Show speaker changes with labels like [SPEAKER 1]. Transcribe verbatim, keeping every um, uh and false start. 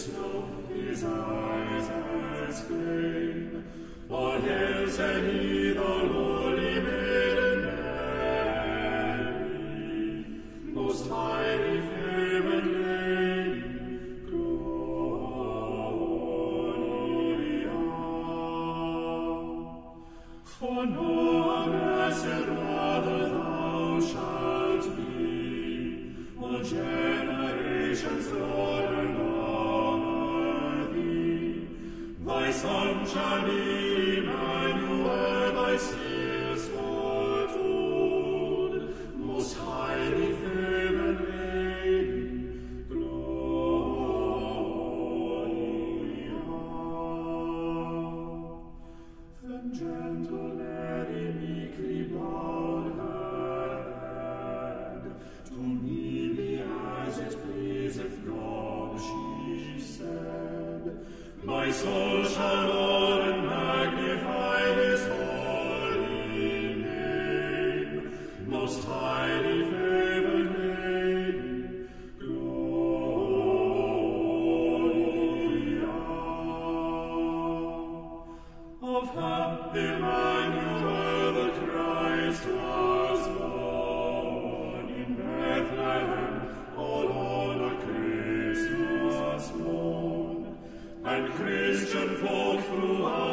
[SPEAKER 1] snow, his eyes as flame. All hail, said he, the lowly maiden Mary, most highly favored lady, Gloria. For no blessed mother thou shalt be, all generations Lord and honor thee. Thy Son shall be Emmanuel, thy seals foretold, most highly favored lady, Gloria. Then gentle Mary meekly bowed her head, to me be as it pleaseth God, she said. My soul shall laud and magnify his holy name, most highly favored lady, Gloria. Of her Emmanuel the Christ was born in Bethlehem, all on a Christmas morn, and Christian folk throughout